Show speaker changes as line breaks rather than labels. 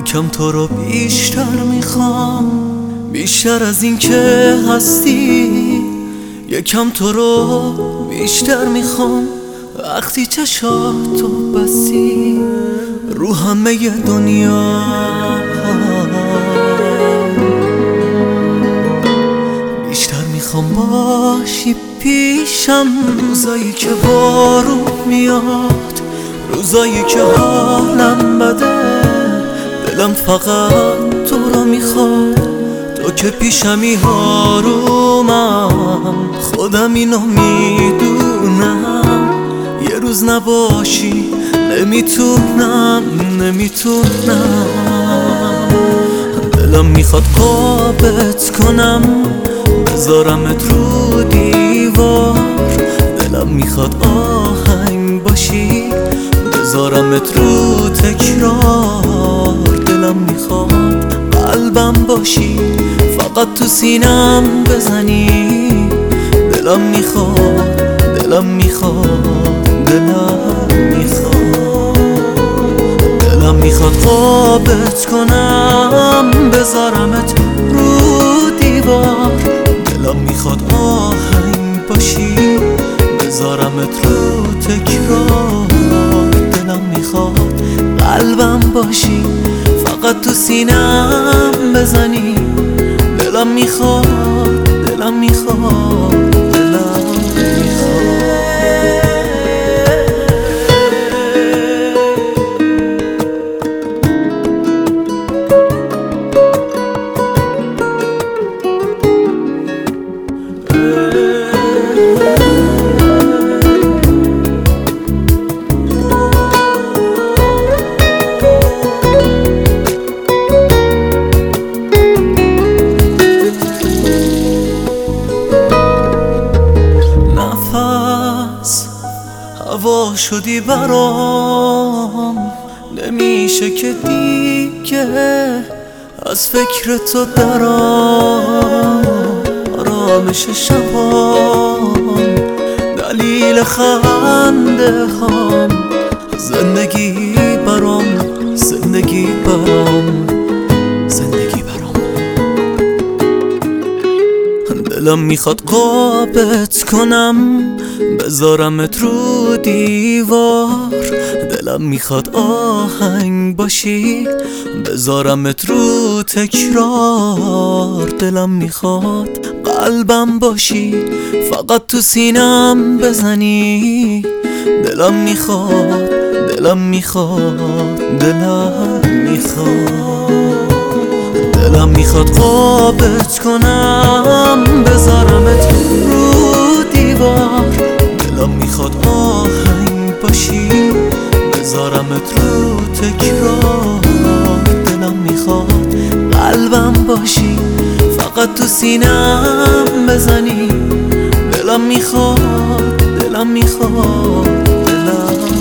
یکم تو رو بیشتر میخوام، بیشتر از این که هستی. یکم تو رو بیشتر میخوام وقتی چشاتو بستی رو همه دنیا. بیشتر میخوام باشی پیشم روزایی که بارون میاد، روزایی که حالم بده، دلم فقط تو رو میخواد. تو که پیشمی آرومم، خودم اینو میدونم. یه روز نباشی نمیتونم. دلم میخواد قابت کنم، بذارمت رو دیوار. دلم میخواد آهنگ باشی، بذارمت رو تکرار. دلم میخواد قلبم باشی، فقط تو سینم بزنی. دلم میخواد دلم میخواد قابت کنم، بذارمت رو دیوار. دلم میخواد آهنگ باشی، بذارمت رو تکرار. دلم میخواد قلبم باشی، فقط تو سینم بزنی. دلم میخواد هوا شدی برام، نمیشه که دیگه از فکر تو درام. آرامش شبام، دلیل خنده هام، زندگی برام. دلم میخواد قابت کنم، بذارمت رو دیوار. دلم میخواد آهنگ باشی، بذارمت رو تکرار. دلم میخواد قلبم باشی، فقط تو سینم بزنی. دلم میخواد دلم میخواد قابت کنم، بذارمت رو دیوار. دلم میخواد آهنگ باشی، بذارمت رو تکرار. دلم میخواد قلبم باشی، فقط تو سینم بزنی. دلم میخواد